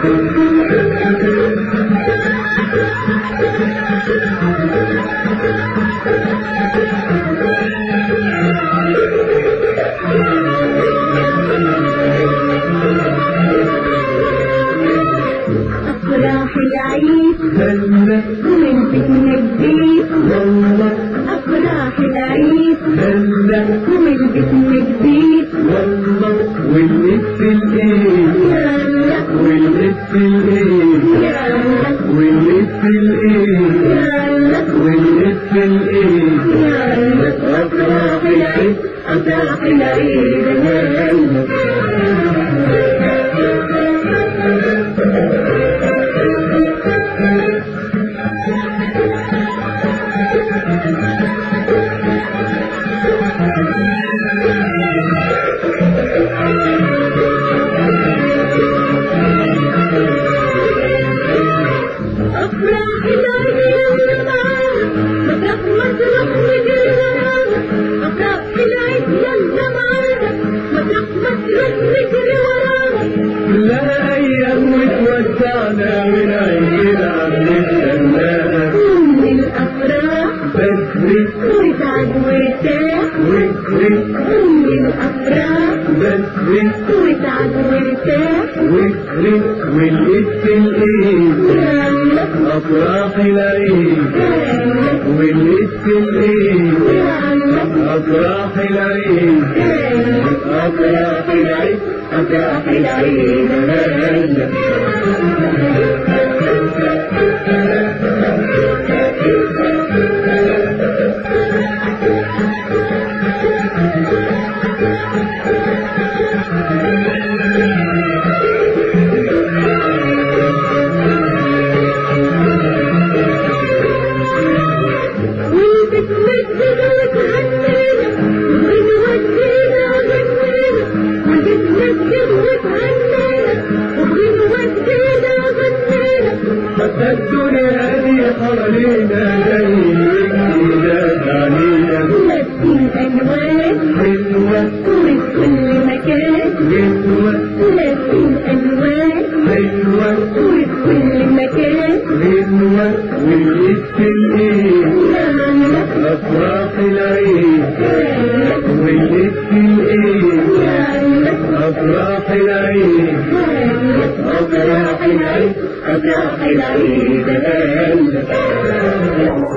أفراح العيد ومن بيتنا جديد والله. أفراح العيد ومن بيتنا جديد والله. واللبس الايه يلا واللبس الايه يلا واللبس الايه يلا واللبس الايه يلا. أفراح العيد أفراح العيد يلا. أفراح العيد يلا معانا مطرح ما تروح نجري ورانا. أفراح العيد يلا معانا مطرح ما تروح نجري ورانا. كلها ايام وتودعنا ونعيشنا بنستناها. من الأفراح بدري وسعد وارتاح. وكري من الأفراح بدري وسعد وارتاح. وكري واللبس الايه يلا افراح العيد يلا واللبس الايه يلا افراح العيد يلا. افراح العيد أفراح العيد يلا. والبسمة جديدة وتهنينا وبنودينا وغنينا. والبسمة جديدة وتهنينا وبنودينا وغنينا. حتى الدنيا دي حوالينا زي الجداد علينا. لابسين ألوان حلوة وفي كل مكان. حلوة لابسين ألوان حلوة وفي كل مكان. حلوة واللبس الايه يلا افراح العيد يلا واللبس الايه يلا افراح العيد يلا. أفراح العيد أفراح العيد يلا.